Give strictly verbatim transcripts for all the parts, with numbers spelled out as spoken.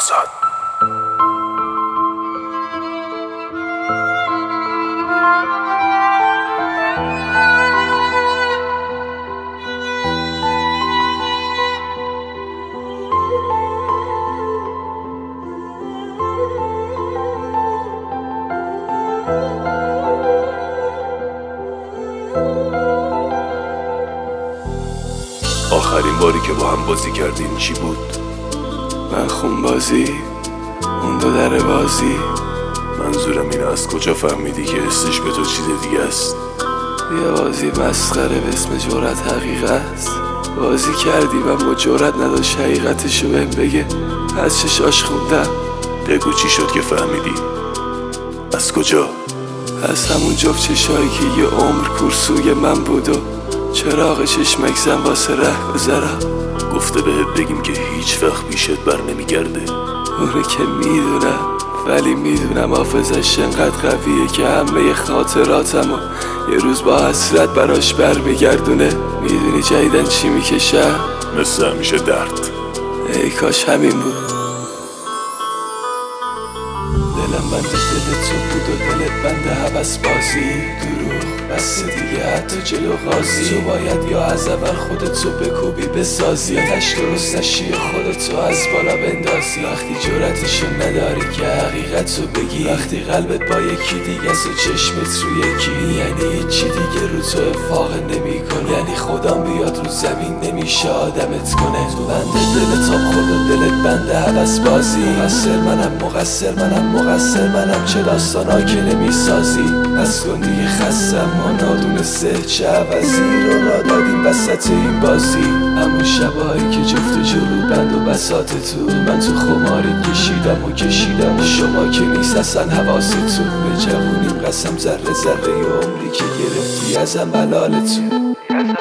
آزاد. آخرین باری که با هم بازی کردیم چی بود؟ من خون بازی، اون دو در بازی. منظورم اینه از کجا فهمیدی که حسش به تو چیز دیگه است؟ یه بازی مسخره به اسم جرأت حقیقت بازی کردی و ما جرأت نداشت حقیقتشو بهم بگه. از چشاش خوندم. بگو چی شد که فهمیدی؟ از کجا؟ از همون جفت چشایی که یه عمر کورسوی من بود و چراغ چشمک زن واسه ره گذرم. گفته بهت بگیم که هیچ وقت پیشت بر نمیگرده. اونه که میدونم، ولی میدونم حافظش انقدر قویه که همه خاطراتمو یه روز با حسرت براش بر میگردونه. میدونی جدیدن چی میکشم؟ مثل همیشه درد. ای کاش همین بود. دلم بند دل تو بود و دلت بند هوس بازی. دروغ بس دیگه حتی جلو قاضی. تو باید یا از اول خودتو بکوبی بسازی، یا تش درست نشی خودتو از بالا بندازی. وقتی جرأتشو نداری که حقیقتو بگی، وقتی قلبت با یکی دیگه است و چشمت رو یکی، یعنی هیچی دیگه رو تو افاقه نمی کنه. یعنی خدام بیاد رو زمین نمیشه آدمت کنه. تو بند دلت تا خود و دلت بند هوس بازی. مقصر منم مقصر منم مقصر منم چه داستانا که نمیسازی. از کن دیگه خستم، ما نادونسته چه عوضی رو را دادیم وسط این بازی. همون شبایی که جفت و جلو بند و بساط تو، من تو خماری کشیدم و کشیدم و شما که نیست اصلا حواستون. به جوونیم قسم ذره ذره ی عمری که گرفتی ازم حلالتون.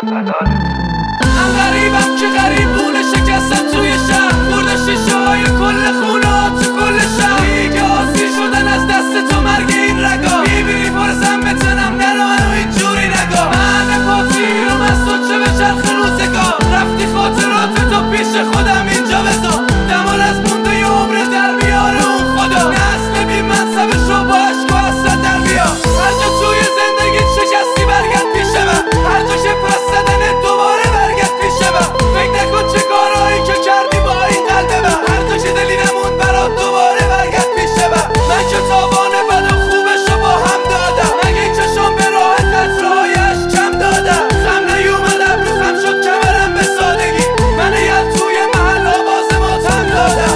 من غریبم که غریبونه شکستم توی شهر، برده شیشه های کل خونه تو کل شهر. دیگه آسی شدن از دست تو مرگ این رگا. میبینی پرسم بتنم نرو منو اینجوری نگا. من پاتیرم از تو چه به چرخ روزگار، رفتی خاطرات تو پیش خودم اینجا بذار. دمال از مونده ی عمر در بیاره اون خدا. نسل بی منصبش رو با عشق و حسرت در بیار. هر جا توی زندگی شکستی برگرد پیش من، هر جا شه پس زدنت دوباره برگرد پیش من. فکر نکن چه کارهایی که کردی با این قلب من، هر جا که دلی نموند برات دوباره برگرد پیش من. من که تاوان بد و خوبش رو با هم دادم، مگه این چشم به راه قطرهایش کم دادم. خم نیومدم رو خم شد کمرم به سادگی، من یل توی محل آواز ماتم دادم.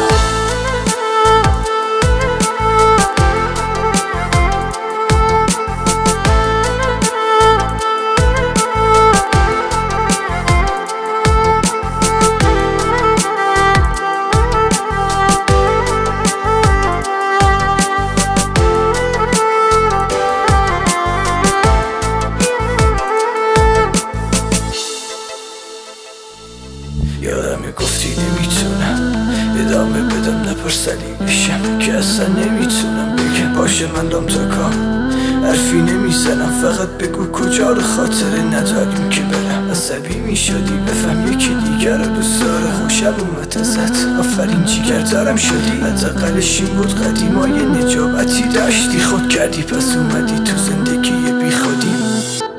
یادم گفتی نمیتونم ادامه بدم نپرسلی بشم که اصلا نمیتونم بگم. باشه من دام تا کام حرفی نمیزنم، فقط بگو کجا رو خاطره نداریم که برم. عصبی میشدی بفهم یکی دیگر رو دوست داره. خوشم اومد ازت آفرین جیگر دارم شدی. حداقلش این بود قدیما یه نجابتی داشتی. خود کردی پس اومدی تو زندگی بی خودی.